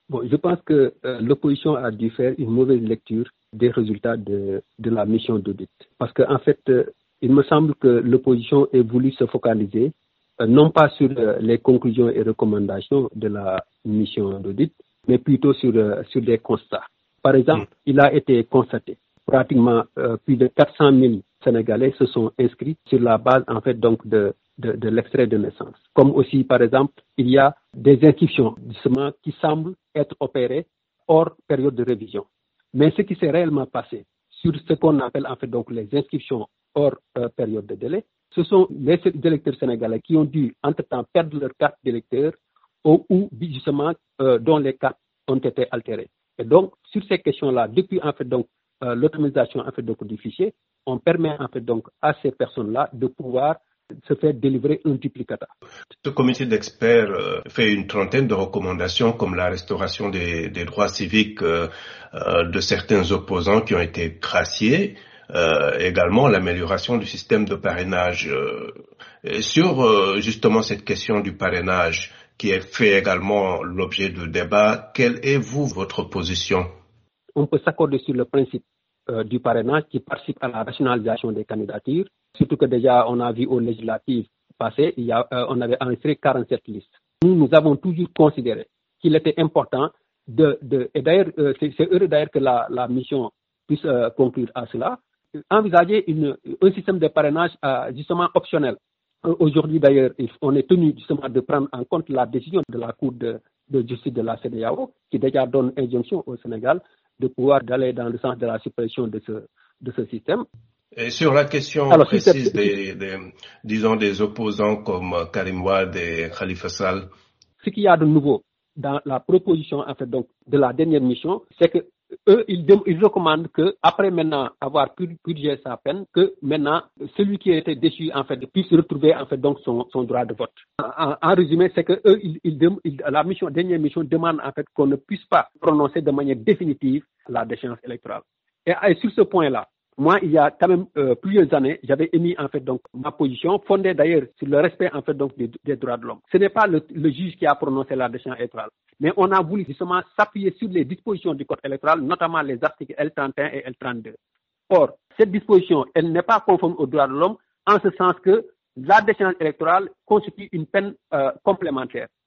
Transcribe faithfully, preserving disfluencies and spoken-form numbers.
Bon, je pense que euh, l'opposition a dû faire une mauvaise lecture des résultats de, de la mission d'audit. Parce qu'en en fait, euh, il me semble que l'opposition ait voulu se focaliser euh, non pas sur euh, les conclusions et recommandations de la mission d'audit, mais plutôt sur, euh, sur des constats. Par exemple, mmh. il a été constaté pratiquement euh, plus de quatre cent mille Sénégalais se sont inscrits sur la base en fait donc de, de, de l'extrait de naissance. Comme aussi, par exemple, il y a des inscriptions justement qui semblent être opérées hors période de révision. Mais ce qui s'est réellement passé sur ce qu'on appelle en fait donc les inscriptions hors euh, période de délai, ce sont les électeurs sénégalais qui ont dû entre-temps perdre leur carte d'électeur ou, ou justement euh, dont les cartes ont été altérées. Et donc, sur ces questions-là, depuis en fait donc euh, l'automatisation en fait donc du fichier, on permet en fait donc à ces personnes-là de pouvoir se faire délivrer un duplicata. Ce comité d'experts euh, fait une trentaine de recommandations comme la restauration des, des droits civiques euh, euh, de certains opposants qui ont été graciés, euh, également l'amélioration du système de parrainage. Euh, et sur euh, justement cette question du parrainage qui est fait également l'objet de débats, quelle est vous votre position? On peut s'accorder sur le principe euh, du parrainage qui participe à la rationalisation des candidatures. Surtout que déjà, on a vu aux législatives passées, il y a, euh, on avait enregistré quarante-sept listes. Nous, nous avons toujours considéré qu'il était important de, de et d'ailleurs, euh, c'est, c'est heureux d'ailleurs que la, la mission puisse euh, conclure à cela, envisager une, un système de parrainage euh, justement optionnel. Euh, aujourd'hui d'ailleurs, on est tenu justement de prendre en compte la décision de la Cour de, de justice de la C E D E A O qui déjà donne injonction au Sénégal de pouvoir d'aller dans le sens de la suppression de ce, de ce système. Et sur la question Alors, précise si des, des, disons, des opposants comme Karim Wade et Khalifa Sall. Ce qu'il y a de nouveau dans la proposition, en fait, donc, de la dernière mission, c'est que eux, ils, ils recommandent que, après maintenant avoir purgé sa peine, que maintenant, celui qui a été déchu, en fait, puisse retrouver, en fait, donc, son, son droit de vote. En, en résumé, c'est que eux, ils, ils, ils, la mission, dernière mission demande, en fait, qu'on ne puisse pas prononcer de manière définitive la déchéance électorale. Et, et sur ce point-là, moi, il y a quand même euh, plusieurs années, j'avais émis en fait donc ma position, fondée d'ailleurs sur le respect en fait donc des, des droits de l'homme. Ce n'est pas le, le juge qui a prononcé la déchéance électorale, mais on a voulu justement s'appuyer sur les dispositions du code électoral, notamment les articles L trente et un et L trente-deux. Or, cette disposition, elle n'est pas conforme aux droits de l'homme, en ce sens que la déchéance électorale constitue une peine euh, complémentaire.